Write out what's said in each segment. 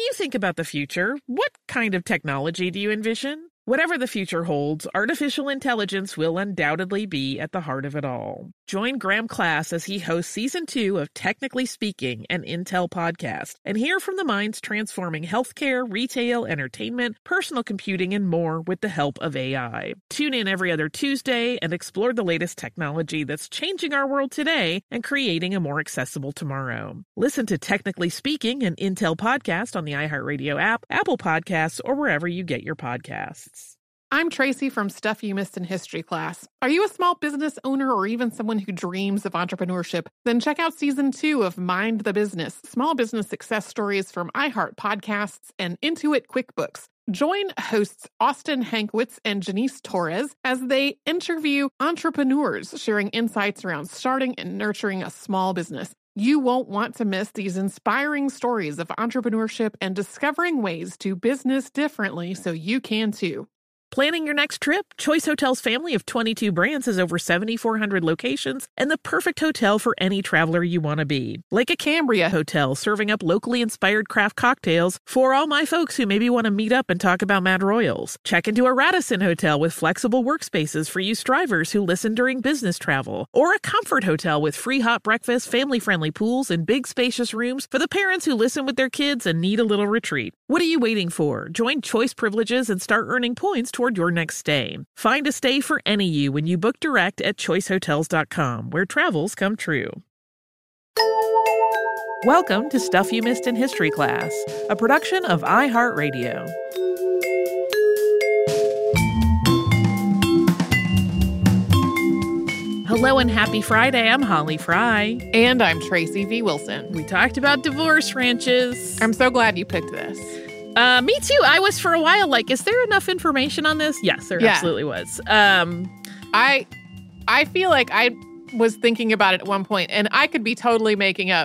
you think about the future, what kind of technology do you envision? Whatever the future holds, artificial intelligence will undoubtedly be at the heart of it all. Join Graham Class as he hosts Season 2 of Technically Speaking, an Intel podcast, and hear from the minds transforming healthcare, retail, entertainment, personal computing, and more with the help of AI. Tune in every other Tuesday and explore the latest technology that's changing our world today and creating a more accessible tomorrow. Listen to Technically Speaking, an Intel podcast on the iHeartRadio app, Apple Podcasts, or wherever you get your podcasts. I'm Tracy from Stuff You Missed in History Class. Are you a small business owner or even someone who dreams of entrepreneurship? Then check out Season 2 of Mind the Business, small business success stories from iHeart Podcasts and Intuit QuickBooks. Join hosts Austin Hankwitz and Janice Torres as they interview entrepreneurs sharing insights around starting and nurturing a small business. You won't want to miss these inspiring stories of entrepreneurship and discovering ways to business differently so you can too. Planning your next trip? Choice Hotels' family of 22 brands has over 7,400 locations and the perfect hotel for any traveler you want to be. Like a Cambria Hotel, serving up locally inspired craft cocktails for all my folks who maybe want to meet up and talk about Mad Royals. Check into a Radisson Hotel with flexible workspaces for you strivers who listen during business travel. Or a Comfort Hotel with free hot breakfast, family-friendly pools, and big spacious rooms for the parents who listen with their kids and need a little retreat. What are you waiting for? Join Choice Privileges and start earning points toward your next stay. Find a stay for any you when you book direct at choicehotels.com, where travels come true. Welcome to Stuff You Missed in History Class, a production of iHeartRadio. Hello and happy Friday. I'm Holly Fry. And I'm Tracy V. Wilson. We talked about divorce ranches. I'm so glad you picked this. Me too. I was for a while like, is there enough information on this? Yes, there absolutely was. I feel like I was thinking about it at one point, and I could be totally making up.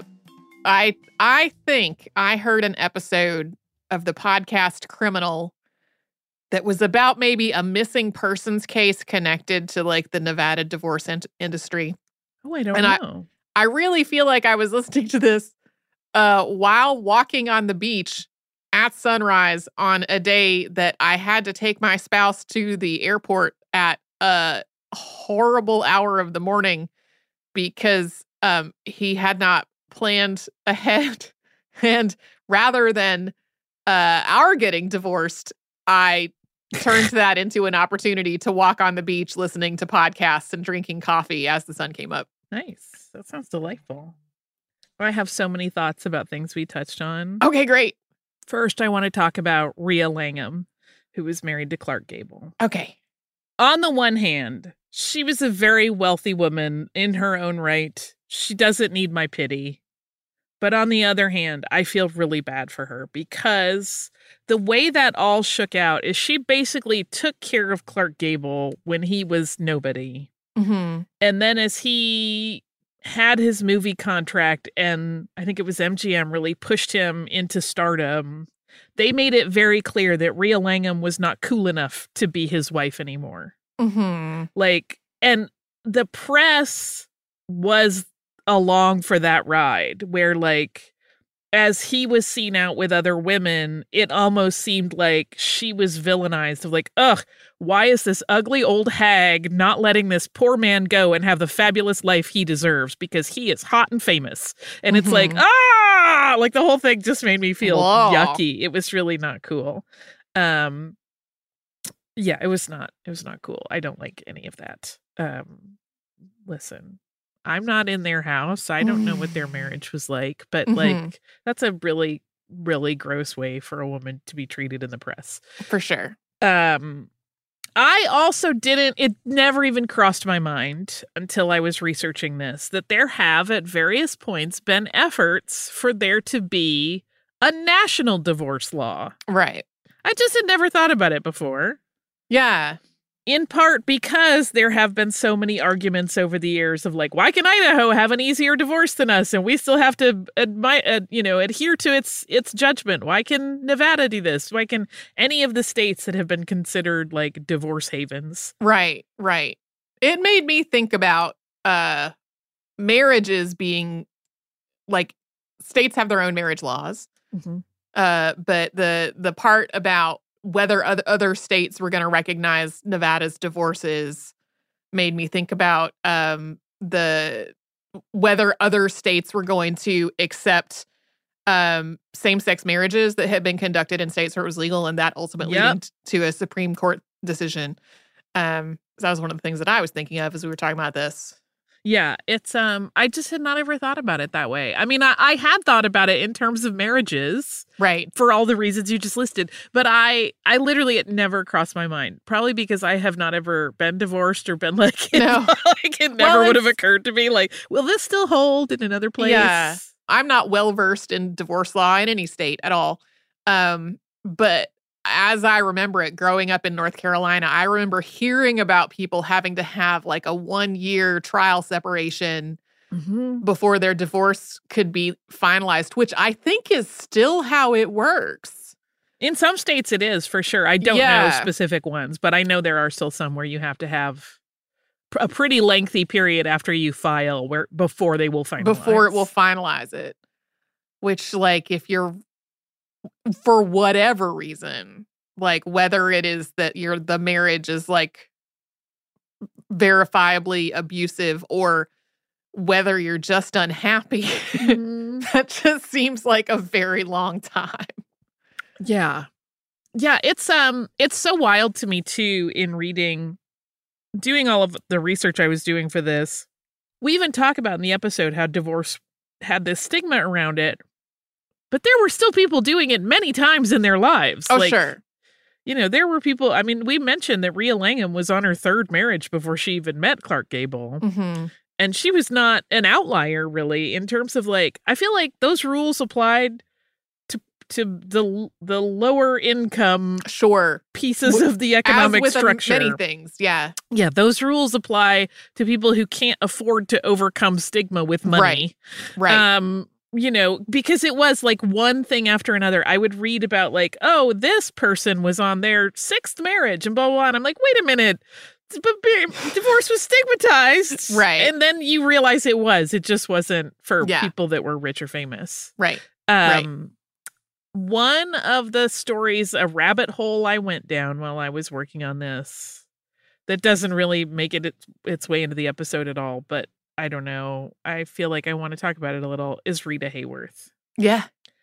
I think I heard an episode of the podcast Criminal that was about maybe a missing persons case connected to like the Nevada divorce industry. Oh, I don't know. I really feel like I was listening to this while walking on the beach at sunrise on a day that I had to take my spouse to the airport at a horrible hour of the morning because he had not planned ahead. And rather than our getting divorced, I turned that into an opportunity to walk on the beach listening to podcasts and drinking coffee as the sun came up. Nice. That sounds delightful. I have so many thoughts about things we touched on. Okay, great. First, I want to talk about Rhea Langham, who was married to Clark Gable. Okay. On the one hand, she was a very wealthy woman in her own right. She doesn't need my pity. But on the other hand, I feel really bad for her because the way that all shook out is she basically took care of Clark Gable when he was nobody. Mm-hmm. And then as he had his movie contract, and I think it was MGM really pushed him into stardom, they made it very clear that Rhea Langham was not cool enough to be his wife anymore. Mm-hmm. Like, and the press was along for that ride where, like, as he was seen out with other women, it almost seemed like she was villainized of like, ugh, why is this ugly old hag not letting this poor man go and have the fabulous life he deserves because he is hot and famous? And it's like, like the whole thing just made me feel yucky. It was really not cool. Yeah, it was not cool. I don't like any of that. Listen, I'm not in their house. I don't know what their marriage was like, but like, that's a really, really gross way for a woman to be treated in the press. For sure. I also it never even crossed my mind until I was researching this, that there have at various points been efforts for there to be a national divorce law. Right. I just had never thought about it before. Yeah. In part because there have been so many arguments over the years of like, why can Idaho have an easier divorce than us? And we still have to adhere to its judgment. Why can Nevada do this? Why can any of the states that have been considered like divorce havens? Right, right. It made me think about marriages being like, states have their own marriage laws. Mm-hmm. But the part about whether other states were going to recognize Nevada's divorces made me think about whether other states were going to accept same-sex marriages that had been conducted in states where it was legal, and that ultimately leading to a Supreme Court decision. So that was one of the things that I was thinking of as we were talking about this. Yeah, it's I just had not ever thought about it that way. I mean, I had thought about it in terms of marriages, right, for all the reasons you just listed, but I literally, it never crossed my mind. Probably because I have not ever been divorced or been like, like it never would have occurred to me. Like, will this still hold in another place? Yeah, I'm not well versed in divorce law in any state at all, but as I remember it, growing up in North Carolina, I remember hearing about people having to have like a 1-year trial separation before their divorce could be finalized, which I think is still how it works. In some states it is, for sure. I don't know specific ones, but I know there are still some where you have to have a pretty lengthy period after you file before they will finalize. Before it will finalize it. Which, like, if you're, for whatever reason, like whether it is that the marriage is like verifiably abusive or whether you're just unhappy, that just seems like a very long time. Yeah. Yeah, it's so wild to me too in doing all of the research I was doing for this. We even talk about in the episode how divorce had this stigma around it, but there were still people doing it many times in their lives. Oh, sure. You know, there were people, I mean, we mentioned that Rhea Langham was on her 3rd marriage before she even met Clark Gable. And she was not an outlier, really, in terms of, like, I feel like those rules applied to the lower income pieces of the economic structure. Many things, yeah. Yeah, those rules apply to people who can't afford to overcome stigma with money. Right. You know, because it was like one thing after another. I would read about like, oh, this person was on their 6th marriage and blah, blah, blah. And I'm like, wait a minute. Divorce was stigmatized. Right. And then you realize it just wasn't for people that were rich or famous. Right. One of the stories, a rabbit hole I went down while I was working on this that doesn't really make its way into the episode at all, but I don't know, I feel like I want to talk about it a little, is Rita Hayworth. Yeah.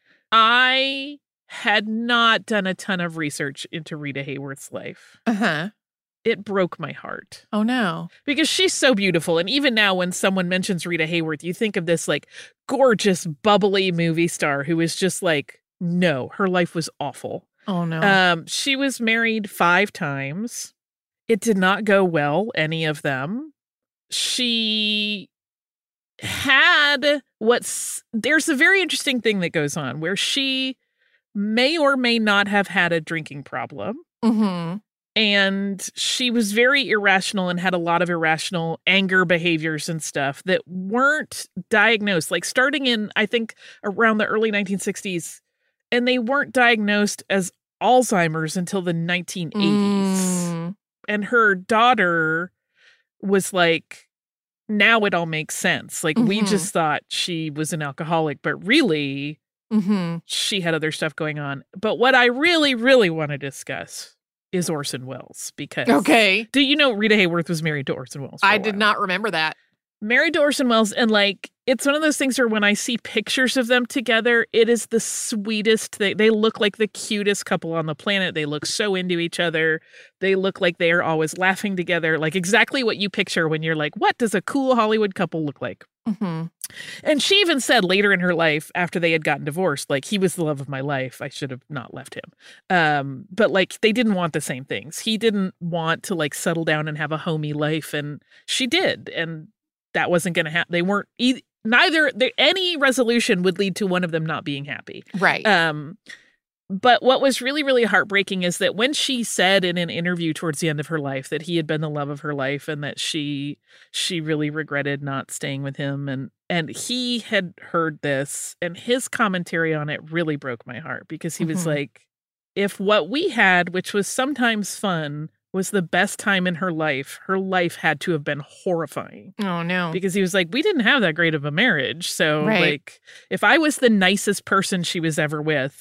I had not done a ton of research into Rita Hayworth's life. It broke my heart. Oh, no. Because she's so beautiful. And even now, when someone mentions Rita Hayworth, you think of this like gorgeous, bubbly movie star who is just like, no, her life was awful. Oh, no. She was married 5 times. It did not go well, any of them. She had there's a very interesting thing that goes on where she may or may not have had a drinking problem. And she was very irrational and had a lot of irrational anger behaviors and stuff that weren't diagnosed, like starting in, I think, around the early 1960s. And they weren't diagnosed as Alzheimer's until the 1980s. And her daughter was like, now it all makes sense. Like, we just thought she was an alcoholic, but really, she had other stuff going on. But what I really, really want to discuss is Orson Welles, because do you know Rita Hayworth was married to Orson Welles? I did not remember that. Married to Orson Welles, and like, it's one of those things where when I see pictures of them together, it is the sweetest thing. They look like the cutest couple on the planet. They look so into each other. They look like they are always laughing together, like exactly what you picture when you're like, what does a cool Hollywood couple look like? And she even said later in her life, after they had gotten divorced, like, he was the love of my life. I should have not left him. But like, they didn't want the same things. He didn't want to like settle down and have a homey life, and she did. And that wasn't going to happen. They weren't any resolution would lead to one of them not being happy. Right. But what was really, really heartbreaking is that when she said in an interview towards the end of her life that he had been the love of her life and that she really regretted not staying with him, and he had heard this, and his commentary on it really broke my heart, because he was like, if what we had, which was sometimes fun, was the best time in her life had to have been horrifying. Oh, no. Because he was like, we didn't have that great of a marriage. So like, if I was the nicest person she was ever with,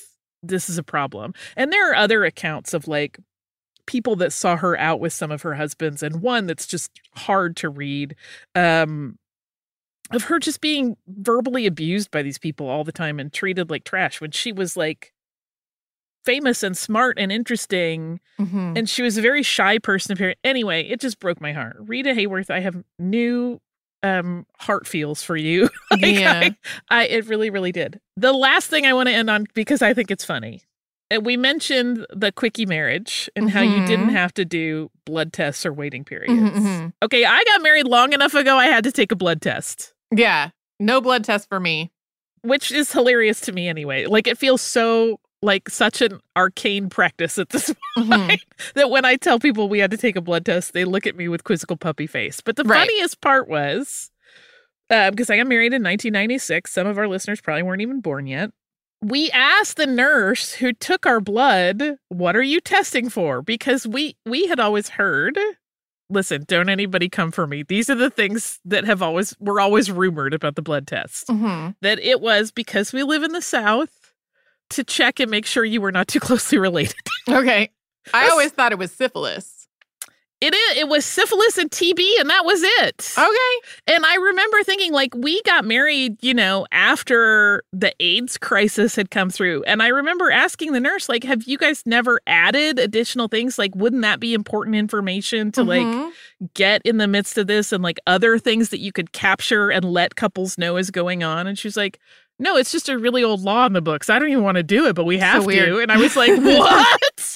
this is a problem. And there are other accounts of like people that saw her out with some of her husbands, and one that's just hard to read, of her just being verbally abused by these people all the time and treated like trash when she was like famous and smart and interesting. Mm-hmm. And she was a very shy person. Anyway, it just broke my heart. Rita Hayworth, I have new heart feels for you. It really, really did. The last thing I want to end on, because I think it's funny. We mentioned the quickie marriage and how you didn't have to do blood tests or waiting periods. Mm-hmm. Okay, I got married long enough ago I had to take a blood test. Yeah, no blood test for me. Which is hilarious to me anyway. Like, it feels so like such an arcane practice at this point that when I tell people we had to take a blood test, they look at me with quizzical puppy face. But the funniest part was, because I got married in 1996, some of our listeners probably weren't even born yet. We asked the nurse who took our blood, what are you testing for? Because we had always heard, listen, don't anybody come for me. These are the things that were always rumored about the blood test. That it was because we live in the South to check and make sure you were not too closely related. Okay. I always thought it was syphilis. It was syphilis and TB, and that was it. Okay. And I remember thinking, like, we got married, after the AIDS crisis had come through. And I remember asking the nurse, like, have you guys never added additional things? Like, wouldn't that be important information to, like, get in the midst of this and, like, other things that you could capture and let couples know is going on? And she was like, no, it's just a really old law in the books. I don't even want to do it, but we have to. And I was like, what?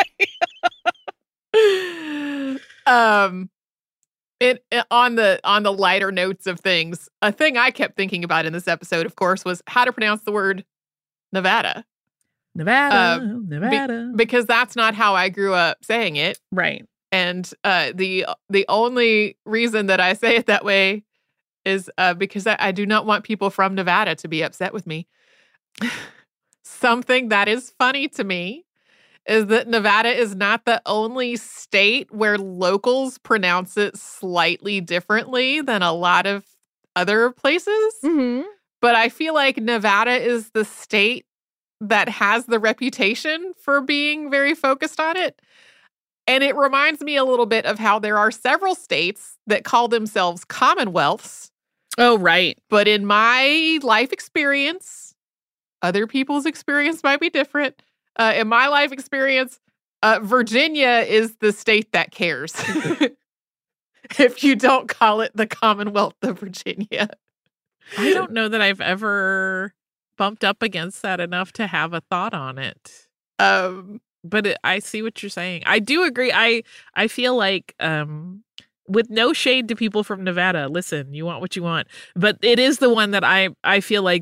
On the lighter notes of things, a thing I kept thinking about in this episode, of course, was how to pronounce the word Nevada. Nevada. Because that's not how I grew up saying it. Right. And the only reason that I say it that way is because I do not want people from Nevada to be upset with me. Something that is funny to me is that Nevada is not the only state where locals pronounce it slightly differently than a lot of other places. But I feel like Nevada is the state that has the reputation for being very focused on it. And it reminds me a little bit of how there are several states that call themselves commonwealths. Oh, right. But in my life experience, other people's experience might be different. In my life experience, Virginia is the state that cares. If you don't call it the Commonwealth of Virginia. I don't know that I've ever bumped up against that enough to have a thought on it. But I see what you're saying. I do agree. I feel like, with no shade to people from Nevada, listen, you want what you want. But it is the one that I feel like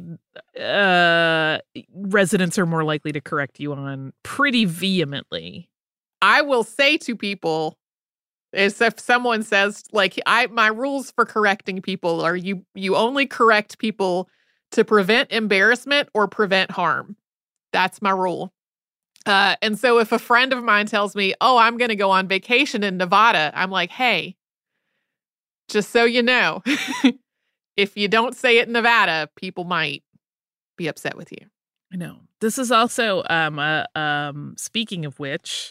residents are more likely to correct you on pretty vehemently. I will say to people, is if someone says, like, my rules for correcting people are you only correct people to prevent embarrassment or prevent harm. That's my rule. And so if a friend of mine tells me, oh, I'm going to go on vacation in Nevada, I'm like, hey, just so you know, if you don't say it in Nevada, people might be upset with you. I know. This is also, speaking of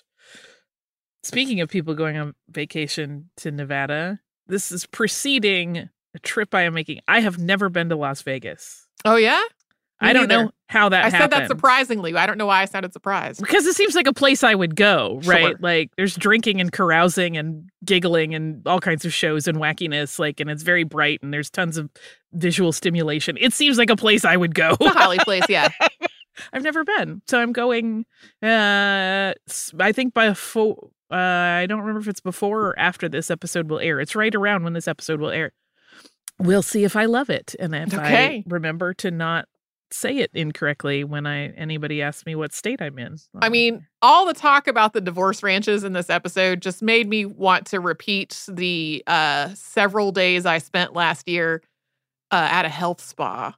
people going on vacation to Nevada, this is preceding a trip I am making. I have never been to Las Vegas. Oh, yeah? I don't know how that happened. I said that surprisingly. I don't know why I sounded surprised. Because it seems like a place I would go, right? Sure. Like, there's drinking and carousing and giggling and all kinds of shows and wackiness, like, and it's very bright and there's tons of visual stimulation. It seems like a place I would go. It's a Holly place, yeah. I've never been. So I'm going, I think I don't remember if it's before or after this episode will air. It's right around when this episode will air. We'll see if I love it. And if I remember to not say it incorrectly when anybody asks me what state I'm in. I mean, all the talk about the divorce ranches in this episode just made me want to repeat the several days I spent last year at a health spa.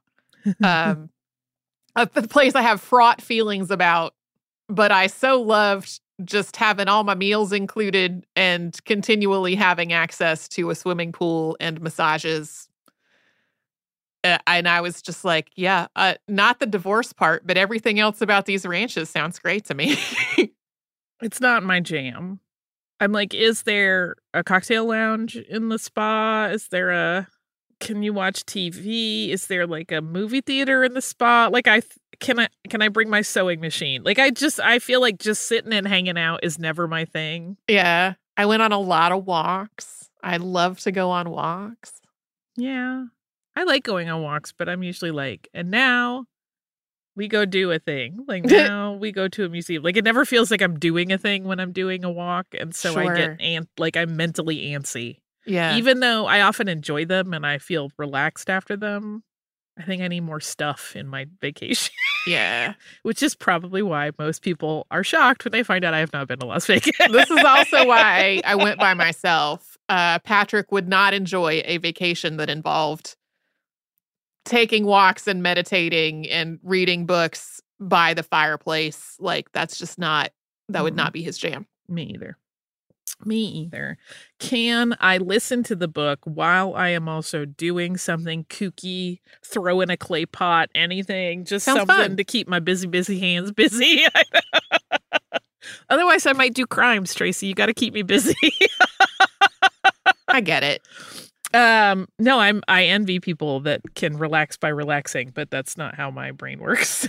A place I have fraught feelings about, but I so loved just having all my meals included and continually having access to a swimming pool and massages. And I was just like, yeah, not the divorce part, but everything else about these ranches sounds great to me. It's not my jam. I'm like, is there a cocktail lounge in the spa? Can you watch TV? Is there like a movie theater in the spa? Like can I bring my sewing machine? Like I feel like just sitting and hanging out is never my thing. Yeah. I went on a lot of walks. I love to go on walks. Yeah. I like going on walks, but I'm usually like, and now we go do a thing. Like now we go to a museum. Like it never feels like I'm doing a thing when I'm doing a walk. And so I get like I'm mentally antsy. Yeah. Even though I often enjoy them and I feel relaxed after them, I think I need more stuff in my vacation. Yeah. Which is probably why most people are shocked when they find out I have not been to Las Vegas. This is also why I went by myself. Patrick would not enjoy a vacation that involved taking walks and meditating and reading books by the fireplace. Like that would not be his jam. Me either. Can I listen to the book while I am also doing something kooky, throw in a clay pot, anything, just Sounds something fun. to keep my busy hands busy? Otherwise, I might do crimes, Tracy. You got to keep me busy. I get it. No, I envy people that can relax by relaxing, but that's not how my brain works.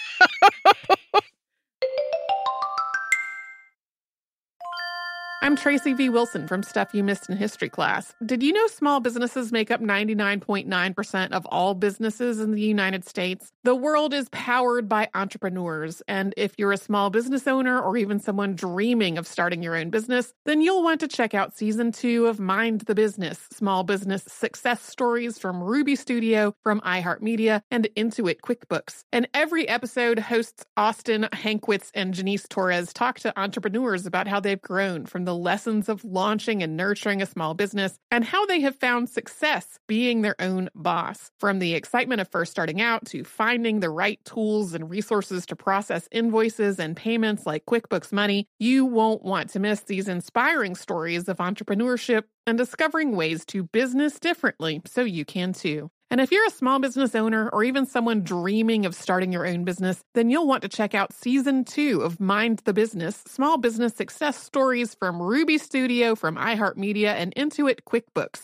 I'm Tracy V. Wilson from Stuff You Missed in History Class. Did you know small businesses make up 99.9% of all businesses in the United States? The world is powered by entrepreneurs, and if you're a small business owner or even someone dreaming of starting your own business, then you'll want to check out Season 2 of Mind the Business, Small Business Success Stories from Ruby Studio, from iHeartMedia, and Intuit QuickBooks. And every episode, hosts Austin Hankwitz and Janice Torres talk to entrepreneurs about how they've grown from the lessons of launching and nurturing a small business and how they have found success being their own boss. From the excitement of first starting out to finding the right tools and resources to process invoices and payments like QuickBooks Money, you won't want to miss these inspiring stories of entrepreneurship and discovering ways to business differently so you can too. And if you're a small business owner or even someone dreaming of starting your own business, then you'll want to check out Season 2 of Mind the Business, Small Business Success Stories from Ruby Studio, from iHeartMedia, and Intuit QuickBooks.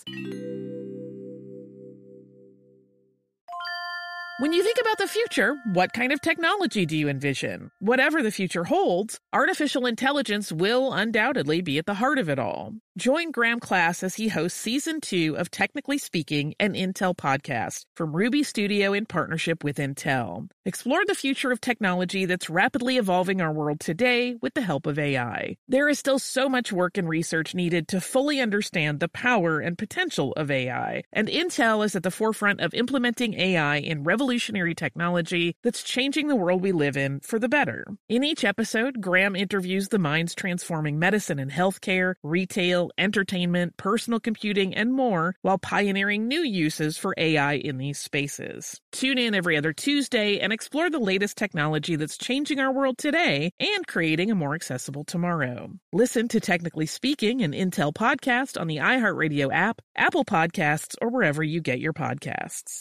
When you think about the future, what kind of technology do you envision? Whatever the future holds, artificial intelligence will undoubtedly be at the heart of it all. Join Graham Class as he hosts Season 2 of Technically Speaking, an Intel podcast from Ruby Studio in partnership with Intel. Explore the future of technology that's rapidly evolving our world today with the help of AI. There is still so much work and research needed to fully understand the power and potential of AI, and Intel is at the forefront of implementing AI in revolutionary technology that's changing the world we live in for the better. In each episode, Graham interviews the minds transforming medicine and healthcare, retail, entertainment, personal computing, and more, while pioneering new uses for AI in these spaces. Tune in every other Tuesday and explore the latest technology that's changing our world today and creating a more accessible tomorrow. Listen to Technically Speaking, an Intel podcast on the iHeartRadio app, Apple Podcasts, or wherever you get your podcasts.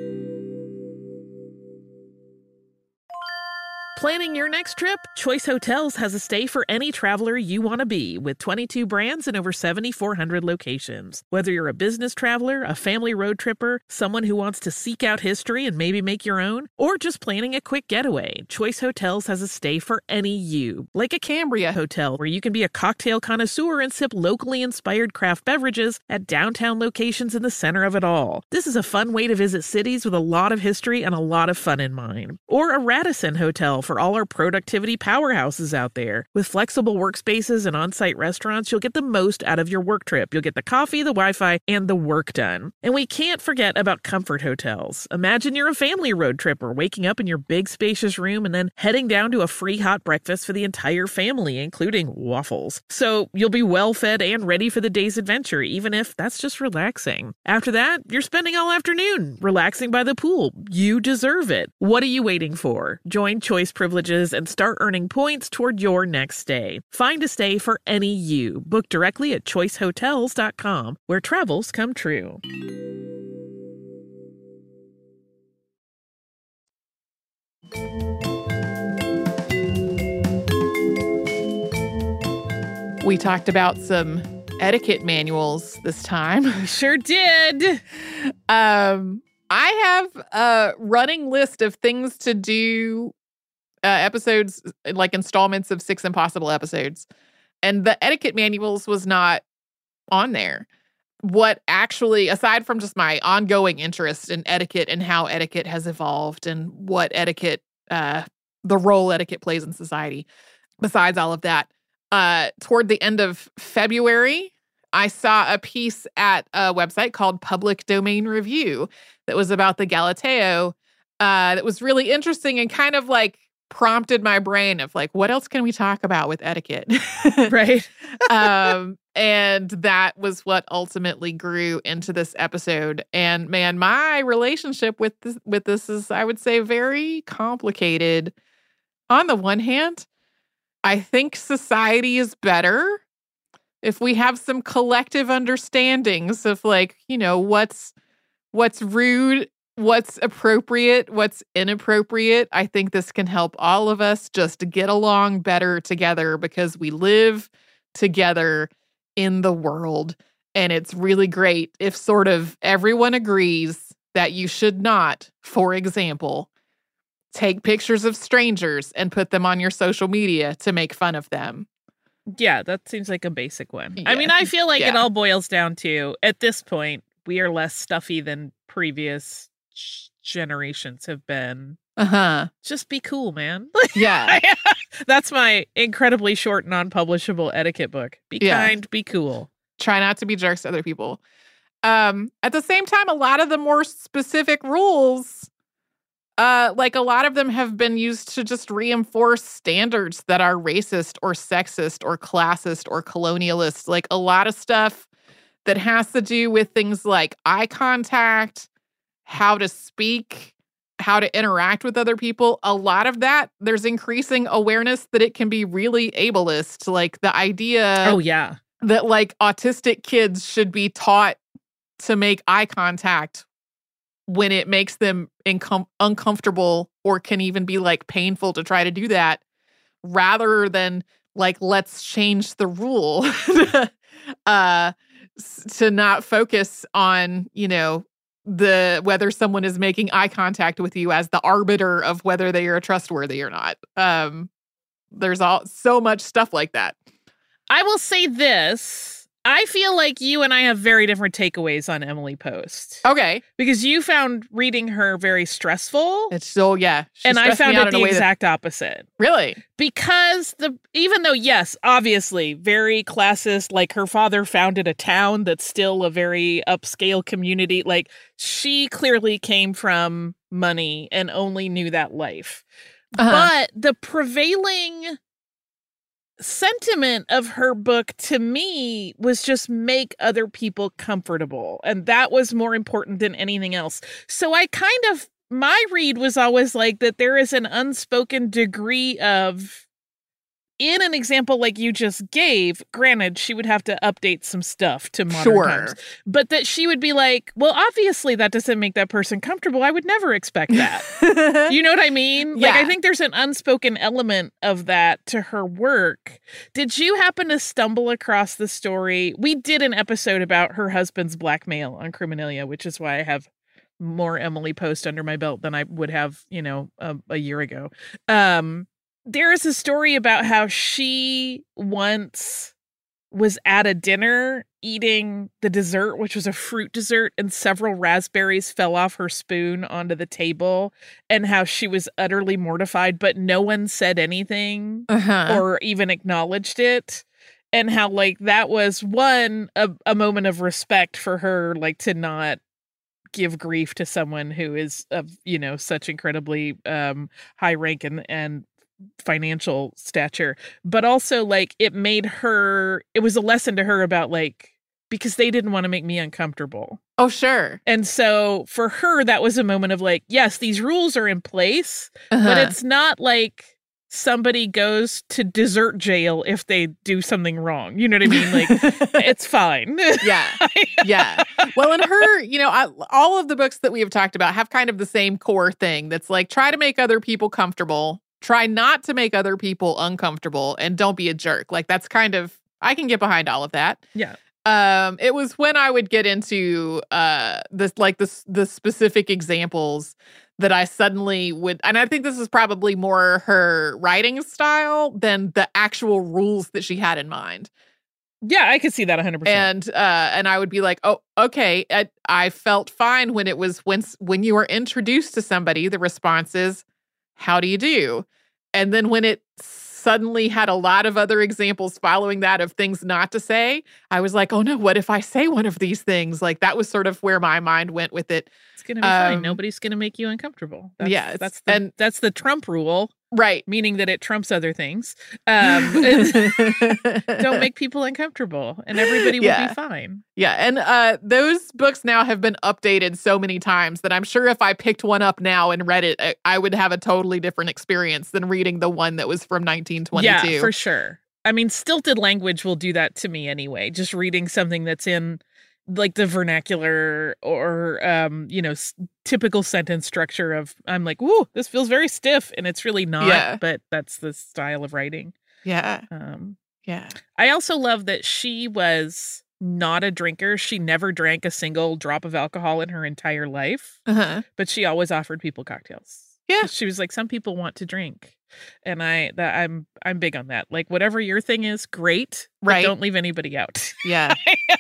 Planning your next trip? Choice Hotels has a stay for any traveler you want to be, with 22 brands and over 7,400 locations. Whether you're a business traveler, a family road tripper, someone who wants to seek out history and maybe make your own, or just planning a quick getaway, Choice Hotels has a stay for any you. Like a Cambria Hotel, where you can be a cocktail connoisseur and sip locally inspired craft beverages at downtown locations in the center of it all. This is a fun way to visit cities with a lot of history and a lot of fun in mind. Or a Radisson Hotel for all our productivity powerhouses out there. With flexible workspaces and on-site restaurants, you'll get the most out of your work trip. You'll get the coffee, the Wi-Fi, and the work done. And we can't forget about Comfort Hotels. Imagine you're a family road tripper, waking up in your big spacious room and then heading down to a free hot breakfast for the entire family, including waffles. So you'll be well fed and ready for the day's adventure, even if that's just relaxing. After that, you're spending all afternoon relaxing by the pool. You deserve it. What are you waiting for? Join Choice Privileges and start earning points toward your next stay. Find a stay for any you. Book directly at choicehotels.com, where travels come true. We talked about some etiquette manuals this time. We sure did. I have a running list of things to do, episodes, like installments of 6 Impossible episodes. And the etiquette manuals was not on there. What actually, aside from just my ongoing interest in etiquette and how etiquette has evolved and what etiquette, the role etiquette plays in society, besides all of that, toward the end of February, I saw a piece at a website called Public Domain Review that was about the Galateo, that was really interesting and kind of like prompted my brain of like, what else can we talk about with etiquette? Right. And that was what ultimately grew into this episode. And man, my relationship with this is, I would say, very complicated. On the one hand, I think society is better if we have some collective understandings of like, you know, what's rude, what's appropriate, what's inappropriate. I think this can help all of us just get along better together because we live together in the world. And it's really great if sort of everyone agrees that you should not, for example, take pictures of strangers and put them on your social media to make fun of them. Yeah, that seems like a basic one. Yeah. I mean, I feel like it all boils down to, at this point, we are less stuffy than previous generations have been. Just be cool, man. Yeah. That's my incredibly short, non-publishable etiquette book. Be kind, be cool. Try not to be jerks to other people. At the same time, a lot of the more specific rules, like a lot of them have been used to just reinforce standards that are racist or sexist or classist or colonialist. Like a lot of stuff that has to do with things like eye contact, how to speak, how to interact with other people. A lot of that, there's increasing awareness that it can be really ableist. Like the idea that like autistic kids should be taught to make eye contact when it makes them uncomfortable or can even be like painful to try to do that, rather than like, let's change the rule to not focus on, you know, whether someone is making eye contact with you as the arbiter of whether they are trustworthy or not. There's so much stuff like that. I will say this. I feel like you and I have very different takeaways on Emily Post. Okay. Because you found reading her very stressful. It's so, yeah. And I found it the exact opposite. Really? Because even though, yes, obviously, very classist, like her father founded a town that's still a very upscale community. Like she clearly came from money and only knew that life. But the prevailing sentiment of her book to me was just make other people comfortable. And that was more important than anything else. So my read was always like that there is an unspoken degree of, in an example like you just gave, granted, she would have to update some stuff to modern times, but that she would be like, well, obviously that doesn't make that person comfortable. I would never expect that. You know what I mean? Yeah. Like, I think there's an unspoken element of that to her work. Did you happen to stumble across the story? We did an episode about her husband's blackmail on Criminalia, which is why I have more Emily Post under my belt than I would have, you know, a year ago. There is a story about how she once was at a dinner eating the dessert, which was a fruit dessert, and several raspberries fell off her spoon onto the table, and how she was utterly mortified, but no one said anything or even acknowledged it. And how, like, that was a moment of respect for her, like, to not give grief to someone who is of, you know, such incredibly high rank and financial stature, but also like it was a lesson to her about like, because they didn't want to make me uncomfortable. Oh, sure. And so for her, that was a moment of like, yes, these rules are in place, but it's not like somebody goes to desert jail if they do something wrong. You know what I mean? Like, it's fine. Yeah. Yeah. Well, in her, all of the books that we have talked about have kind of the same core thing that's like, try to make other people comfortable, try not to make other people uncomfortable, and don't be a jerk. Like, that's kind of, I can get behind all of that. Yeah. It was when I would get into the specific examples that I suddenly would, and I think this is probably more her writing style than the actual rules that she had in mind. Yeah, I could see that 100%. And I would be like, oh, okay. I felt fine when it was when you were introduced to somebody, the response is, how do you do? And then when it suddenly had a lot of other examples following that of things not to say, I was like, oh no, what if I say one of these things? Like, that was sort of where my mind went with it. It's going to be fine. Nobody's going to make you uncomfortable. That's the Trump rule. Right. Meaning that it trumps other things. Don't make people uncomfortable and everybody will be fine. Yeah. And those books now have been updated so many times that I'm sure if I picked one up now and read it, I would have a totally different experience than reading the one that was from 1922. Yeah, for sure. I mean, stilted language will do that to me anyway. Just reading something that's in like the vernacular or, typical sentence structure of, I'm like, ooh, this feels very stiff. And it's really not, but that's the style of writing. Yeah. Yeah. I also love that she was not a drinker. She never drank a single drop of alcohol in her entire life, but she always offered people cocktails. Yeah. She was like, some people want to drink. And I'm big on that. Like, whatever your thing is, great. But don't leave anybody out. Yeah.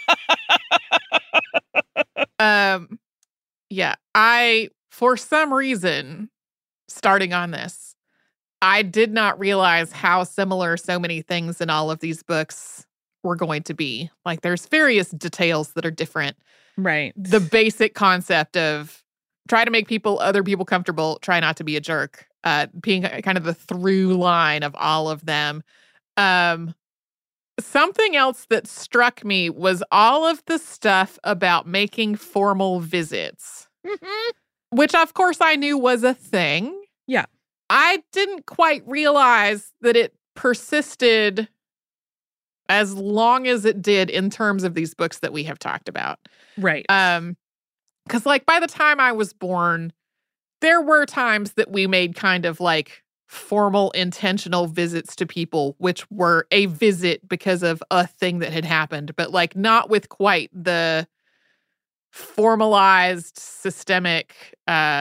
I, for some reason, starting on this, I did not realize how similar so many things in all of these books were going to be. Like, there's various details that are different. Right. The basic concept of try to make other people comfortable, try not to be a jerk, being kind of the through line of all of them. Something else that struck me was all of the stuff about making formal visits, which of course I knew was a thing. Yeah. I didn't quite realize that it persisted as long as it did in terms of these books that we have talked about. Right. Because like by the time I was born, there were times that we made kind of like formal intentional visits to people, which were a visit because of a thing that had happened, but like not with quite the formalized systemic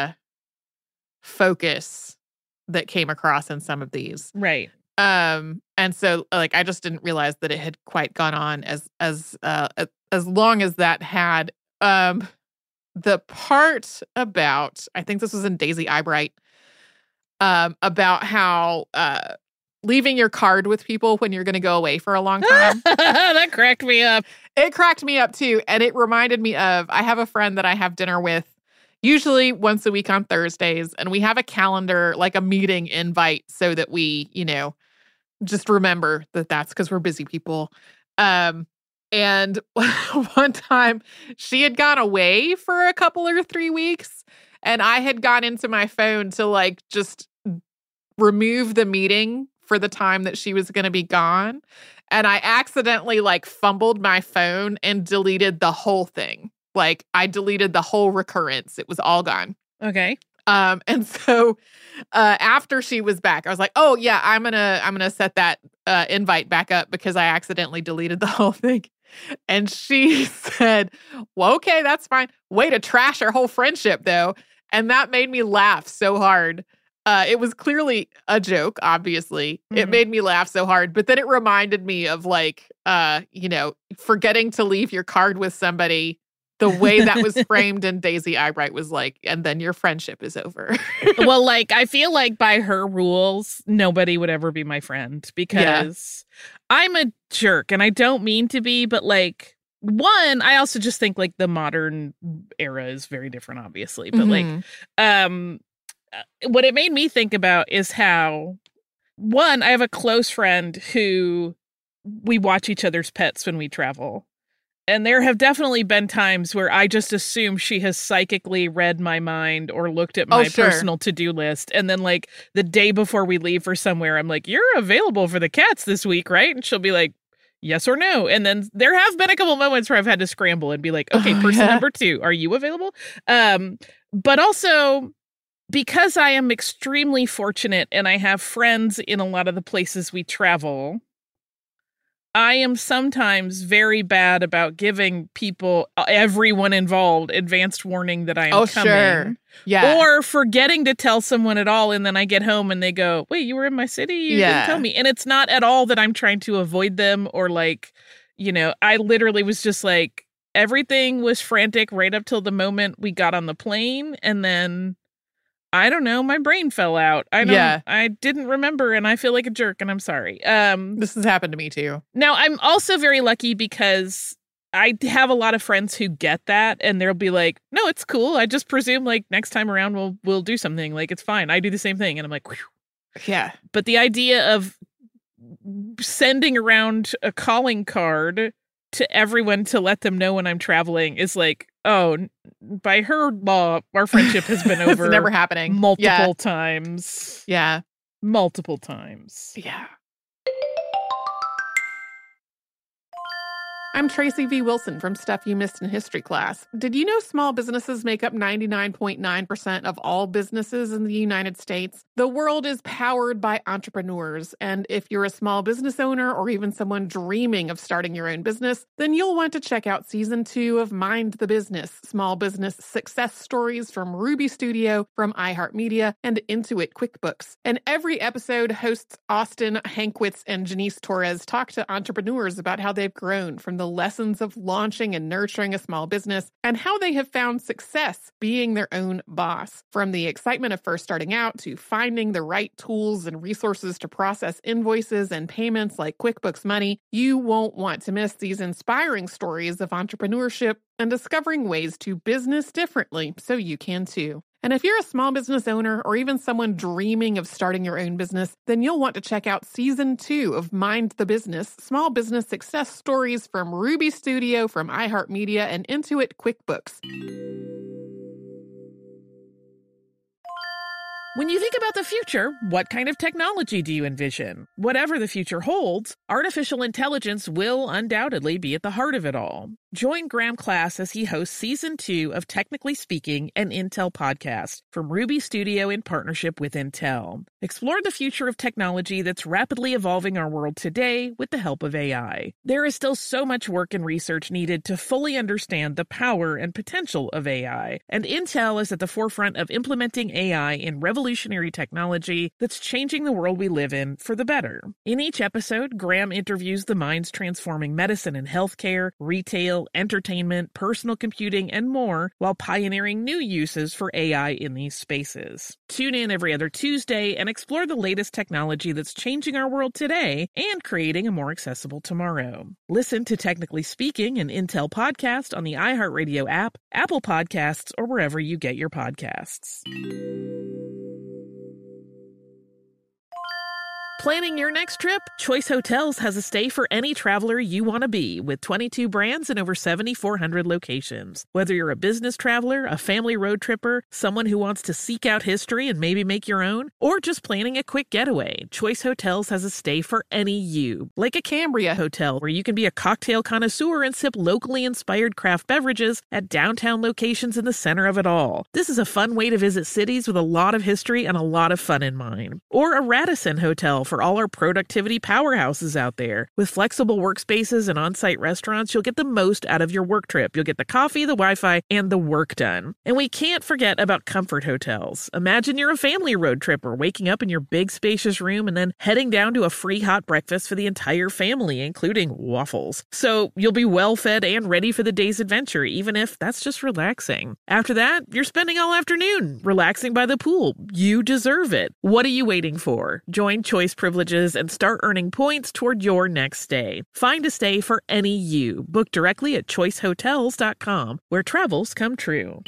focus that came across in some of these. Right. And so like I just didn't realize that it had quite gone on as long as that had. The part about, I think this was in Daisy Eyebright, about how leaving your card with people when you're going to go away for a long time. That cracked me up. It cracked me up too. And it reminded me of, I have a friend that I have dinner with usually once a week on Thursdays. And we have a calendar, like a meeting invite so that we, just remember that that's because we're busy people. And one time she had gone away for a couple or 3 weeks and I had gone into my phone to like just remove the meeting for the time that she was going to be gone. And I accidentally like fumbled my phone and deleted the whole thing. Like I deleted the whole recurrence. It was all gone. Okay. And so after she was back, I was like, oh yeah, I'm gonna set that invite back up because I accidentally deleted the whole thing. And she said, well, okay, that's fine. Way to trash our whole friendship, though. And that made me laugh so hard. It was clearly a joke, obviously. Mm-hmm. It made me laugh so hard. But then it reminded me of, like, forgetting to leave your card with somebody. The way that was framed in Daisy Eyebright was like, and then your friendship is over. Well, like, I feel like by her rules, nobody would ever be my friend because I'm a jerk and I don't mean to be, but like, one, I also just think like the modern era is very different, obviously. But like, what it made me think about is how, one, I have a close friend who we watch each other's pets when we travel. And there have definitely been times where I just assume she has psychically read my mind or looked at my personal to-do list. And then like the day before we leave for somewhere, I'm like, you're available for the cats this week, right? And she'll be like, yes or no. And then there have been a couple moments where I've had to scramble and be like, okay, person number 2, are you available? But also because I am extremely fortunate and I have friends in a lot of the places we travel, I am sometimes very bad about giving people, everyone involved, advanced warning that I am coming. Sure. Yeah. Or forgetting to tell someone at all, and then I get home and they go, wait, you were in my city? You didn't tell me. And it's not at all that I'm trying to avoid them or like, you know, I literally was just like, everything was frantic right up till the moment we got on the plane. And then I don't know, my brain fell out. I didn't remember and I feel like a jerk and I'm sorry. This has happened to me too. Now, I'm also very lucky because I have a lot of friends who get that and they'll be like, no, it's cool. I just presume like next time around we'll do something. Like it's fine. I do the same thing. And I'm like, whew. Yeah. But the idea of sending around a calling card to everyone to let them know when I'm traveling is like, oh, by her law, our friendship has been over. It's never happening. Multiple times. Yeah. Multiple times. Yeah. I'm Tracy V. Wilson from Stuff You Missed in History Class. Did you know small businesses make up 99.9% of all businesses in the United States? The world is powered by entrepreneurs, and if you're a small business owner or even someone dreaming of starting your own business, then you'll want to check out Season 2 of Mind the Business, Small Business Success Stories from Ruby Studio, from iHeartMedia, and Intuit QuickBooks. And every episode, hosts Austin Hankwitz and Janice Torres talk to entrepreneurs about how they've grown from the lessons of launching and nurturing a small business and how they have found success being their own boss. From the excitement of first starting out to finding the right tools and resources to process invoices and payments like QuickBooks Money, you won't want to miss these inspiring stories of entrepreneurship and discovering ways to business differently so you can too. And if you're a small business owner or even someone dreaming of starting your own business, then you'll want to check out Season 2 of Mind the Business, Small Business Success Stories from Ruby Studio, from iHeartMedia, and Intuit QuickBooks. When you think about the future, what kind of technology do you envision? Whatever the future holds, artificial intelligence will undoubtedly be at the heart of it all. Join Graham Class as he hosts Season 2 of Technically Speaking, an Intel podcast from Ruby Studio in partnership with Intel. Explore the future of technology that's rapidly evolving our world today with the help of AI. There is still so much work and research needed to fully understand the power and potential of AI, and Intel is at the forefront of implementing AI in revolutionary technology that's changing the world we live in for the better. In each episode, Graham interviews the minds transforming medicine and healthcare, retail, entertainment, personal computing, and more, while pioneering new uses for AI in these spaces. Tune in every other Tuesday and explore the latest technology that's changing our world today and creating a more accessible tomorrow. Listen to Technically Speaking, an Intel podcast on the iHeartRadio app, Apple Podcasts, or wherever you get your podcasts. Planning your next trip? Choice Hotels has a stay for any traveler you want to be, with 22 brands and over 7,400 locations. Whether you're a business traveler, a family road tripper, someone who wants to seek out history and maybe make your own, or just planning a quick getaway, Choice Hotels has a stay for any you. Like a Cambria Hotel, where you can be a cocktail connoisseur and sip locally inspired craft beverages at downtown locations in the center of it all. This is a fun way to visit cities with a lot of history and a lot of fun in mind. Or a Radisson Hotel for all our productivity powerhouses out there. With flexible workspaces and on-site restaurants, you'll get the most out of your work trip. You'll get the coffee, the Wi-Fi, and the work done. And we can't forget about Comfort Hotels. Imagine you're a family road tripper, waking up in your big spacious room and then heading down to a free hot breakfast for the entire family, including waffles. So you'll be well fed and ready for the day's adventure, even if that's just relaxing. After that, you're spending all afternoon relaxing by the pool. You deserve it. What are you waiting for? Join Choice Privileges and start earning points toward your next stay. Find a stay for any you. Book directly at choicehotels.com, where travels come true.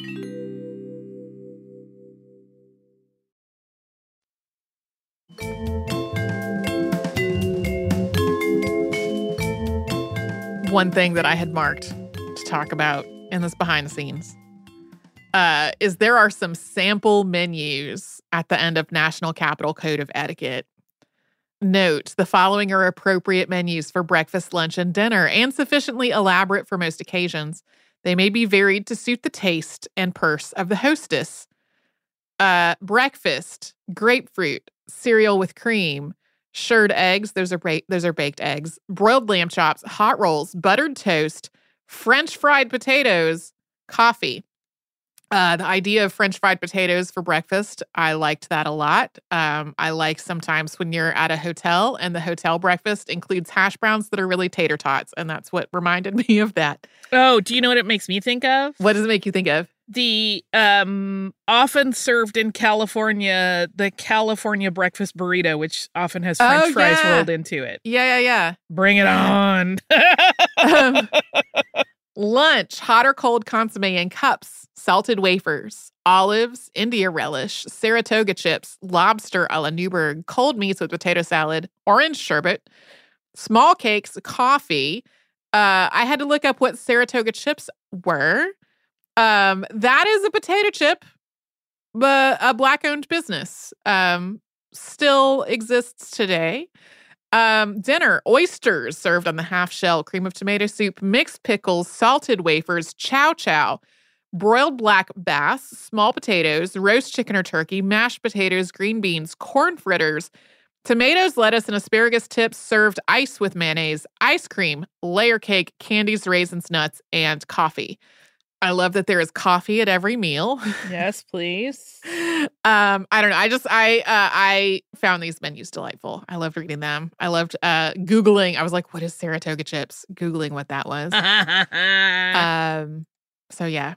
One thing that I had marked to talk about in this behind the scenes is there are some sample menus at the end of National Capital Code of Etiquette. Note, the following are appropriate menus for breakfast, lunch, and dinner, and sufficiently elaborate for most occasions. They may be varied to suit the taste and purse of the hostess. Breakfast, grapefruit, cereal with cream, shirred eggs, those are baked eggs, broiled lamb chops, hot rolls, buttered toast, French fried potatoes, coffee. The idea of French fried potatoes for breakfast, I liked that a lot. I like sometimes when you're at a hotel and the hotel breakfast includes hash browns that are really tater tots, and that's what reminded me of that. Oh, do you know what it makes me think of? What does it make you think of? The often served in California, the California breakfast burrito, which often has French fries rolled into it. Yeah. Bring it on. Lunch, hot or cold consomme in cups, salted wafers, olives, India relish, Saratoga chips, lobster a la Newburgh, cold meats with potato salad, orange sherbet, small cakes, coffee. I had to look up what Saratoga chips were. That is a potato chip, but a Black-owned business. Still exists today. Dinner, oysters served on the half shell, cream of tomato soup, mixed pickles, salted wafers, chow chow, broiled black bass, small potatoes, roast chicken or turkey, mashed potatoes, green beans, corn fritters, tomatoes, lettuce, and asparagus tips served ice with mayonnaise, ice cream, layer cake, candies, raisins, nuts, and coffee. I love that there is coffee at every meal. Yes, please. I don't know. I found these menus delightful. I loved reading them. I loved Googling. I was like, what is Saratoga chips? Googling what that was. So yeah.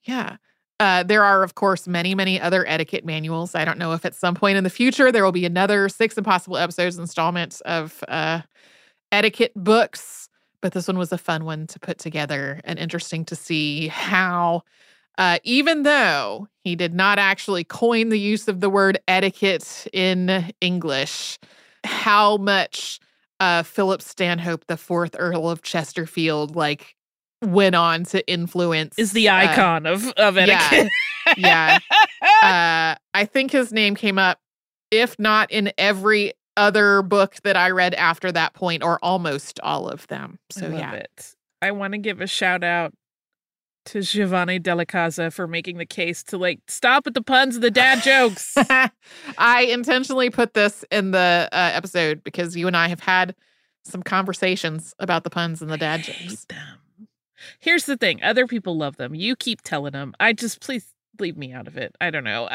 There are, of course, many, many other etiquette manuals. I don't know if at some point in the future there will be another 6 Impossible Episodes installment of etiquette books. But this one was a fun one to put together and interesting to see how, even though he did not actually coin the use of the word etiquette in English, how much Philip Stanhope, the 4th Earl of Chesterfield, went on to influence. Is the icon of etiquette. Yeah. I think his name came up, if not in every other book that I read after that point, or almost all of them. So I love it. I want to give a shout out to Giovanni Della Casa for making the case to stop with the puns and the dad jokes. I intentionally put this in the episode because you and I have had some conversations about the puns and the dad jokes. Hate them. Here's the thing. Other people love them. You keep telling them. Please leave me out of it. I don't know.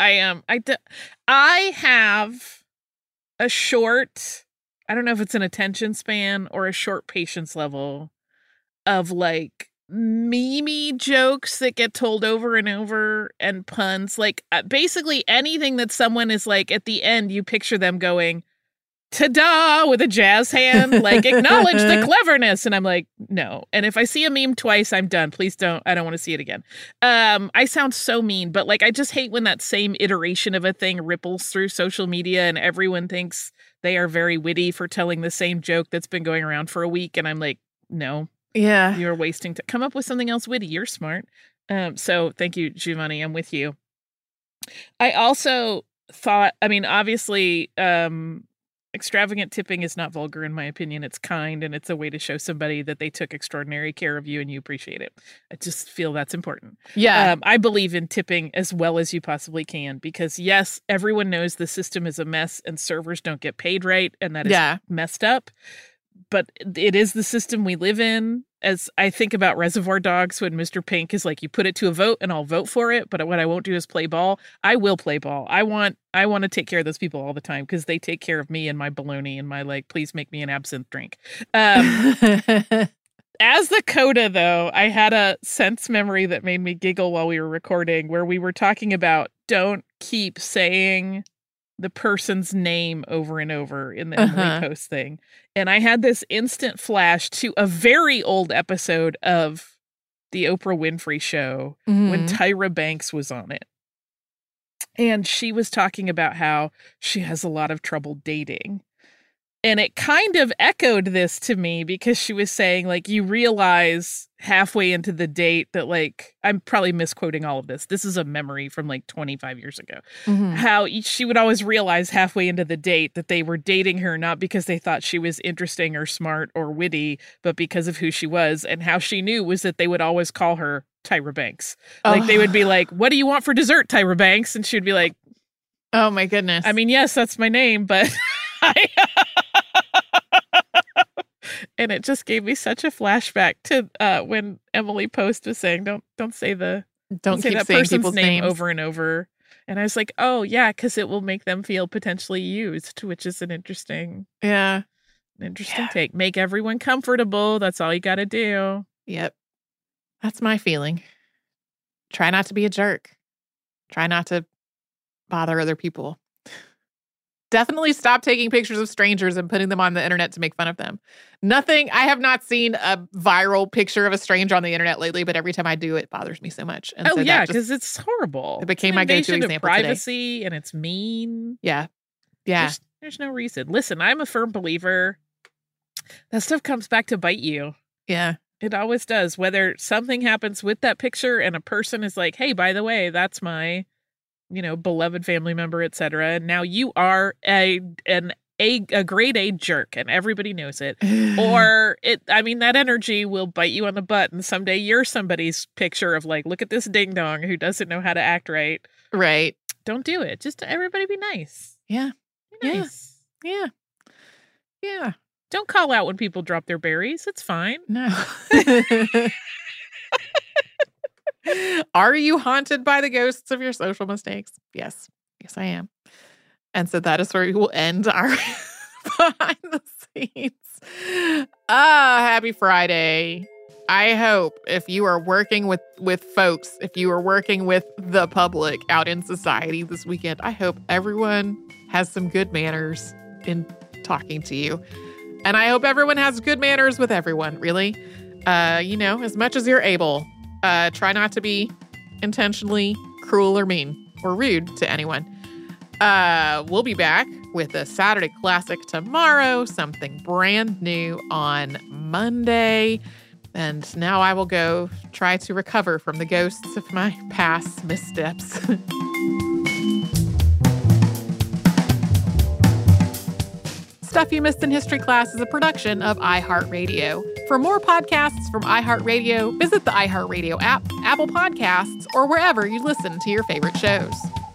I have a short, I don't know if it's an attention span or a short patience level of meme jokes that get told over and over and puns. Basically anything that someone is at the end, you picture them going, ta-da, with a jazz hand, acknowledge the cleverness. And I'm like, no. And if I see a meme twice, I'm done. Please don't. I don't want to see it again. I sound so mean, but I just hate when that same iteration of a thing ripples through social media and everyone thinks they are very witty for telling the same joke that's been going around for a week. And I'm like, no. Yeah. You're wasting come up with something else witty. You're smart. So thank you, Giovanni. I'm with you. I also thought, obviously, extravagant tipping is not vulgar in my opinion. It's kind, and it's a way to show somebody that they took extraordinary care of you and you appreciate it. I just feel that's important. Yeah. I believe in tipping as well as you possibly can because, yes, everyone knows the system is a mess and servers don't get paid right, and that is messed up. But it is the system we live in. As I think about Reservoir Dogs, when Mr. Pink is like, you put it to a vote and I'll vote for it, but what I won't do is play ball. I will play ball. I want to take care of those people all the time because they take care of me and my baloney and my please make me an absinthe drink. As the coda, though, I had a sense memory that made me giggle while we were recording, where we were talking about don't keep saying the person's name over and over in the Emily Post thing. And I had this instant flash to a very old episode of the Oprah Winfrey Show when Tyra Banks was on it. And she was talking about how she has a lot of trouble dating. And it kind of echoed this to me because she was saying, like, you realize halfway into the date that, like, I'm probably misquoting all of this. This is a memory from like 25 years ago. How she would always realize halfway into the date that they were dating her not because they thought she was interesting or smart or witty, but because of who she was. And how she knew was that they would always call her Tyra Banks. Like, they would be like, what do you want for dessert, Tyra Banks? And she would be like, oh my goodness. I mean, yes, that's my name, but and it just gave me such a flashback to when Emily Post was saying, don't say that person's name over and over. And I was like, oh yeah, because it will make them feel potentially used, which is an interesting take. Make everyone comfortable. That's all you got to do. Yep. That's my feeling. Try not to be a jerk. Try not to bother other people. Definitely stop taking pictures of strangers and putting them on the internet to make fun of them. I have not seen a viral picture of a stranger on the internet lately, but every time I do, it bothers me so much. And because it's horrible. It became my go-to example of privacy today. And it's mean. Yeah. There's no reason. Listen, I'm a firm believer that stuff comes back to bite you. Yeah. It always does. Whether something happens with that picture and a person is like, hey, by the way, that's my beloved family member, etc. And now you are a grade A jerk and everybody knows it. Or that energy will bite you on the butt and someday you're somebody's picture of like, look at this ding dong who doesn't know how to act right. Right. Don't do it. Just everybody be nice. Yeah. Be nice. Yeah. Yeah. Don't call out when people drop their berries. It's fine. No. Are you haunted by the ghosts of your social mistakes? Yes. Yes, I am. And so that is where we will end our behind the scenes. Happy Friday. I hope if you are working with folks, if you are working with the public out in society this weekend, I hope everyone has some good manners in talking to you. And I hope everyone has good manners with everyone, really. As much as you're able. Try not to be intentionally cruel or mean or rude to anyone. We'll be back with a Saturday Classic tomorrow, something brand new on Monday. And now I will go try to recover from the ghosts of my past missteps. Stuff You Missed in History Class is a production of iHeartRadio. For more podcasts from iHeartRadio, visit the iHeartRadio app, Apple Podcasts, or wherever you listen to your favorite shows.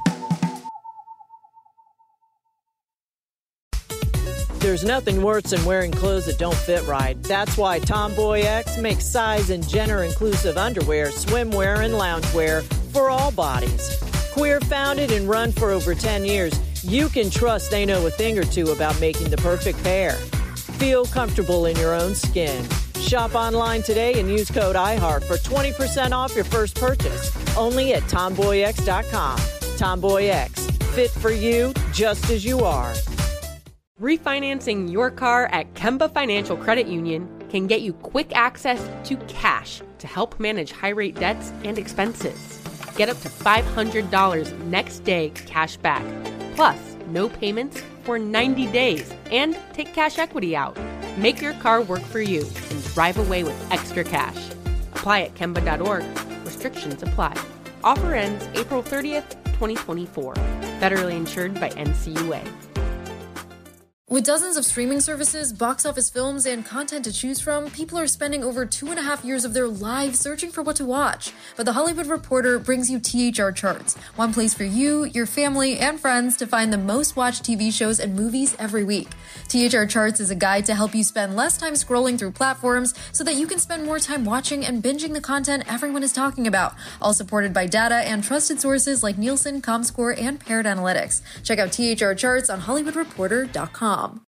There's nothing worse than wearing clothes that don't fit right. That's why Tomboy X makes size and gender-inclusive underwear, swimwear, and loungewear for all bodies. Queer founded and run for over 10 years, you can trust they know a thing or two about making the perfect pair. Feel comfortable in your own skin. Shop online today and use code IHEART for 20% off your first purchase. Only at TomboyX.com. Tomboy X. Fit for you just as you are. Refinancing your car at Kemba Financial Credit Union can get you quick access to cash to help manage high-rate debts and expenses. Get up to $500 next day cash back. Plus, no payments for 90 days and take cash equity out. Make your car work for you and drive away with extra cash. Apply at Kemba.org. Restrictions apply. Offer ends April 30th, 2024. Federally insured by NCUA. With dozens of streaming services, box office films, and content to choose from, people are spending over 2.5 years of their lives searching for what to watch. But The Hollywood Reporter brings you THR Charts, one place for you, your family, and friends to find the most watched TV shows and movies every week. THR Charts is a guide to help you spend less time scrolling through platforms so that you can spend more time watching and binging the content everyone is talking about, all supported by data and trusted sources like Nielsen, Comscore, and Paired Analytics. Check out THR Charts on HollywoodReporter.com.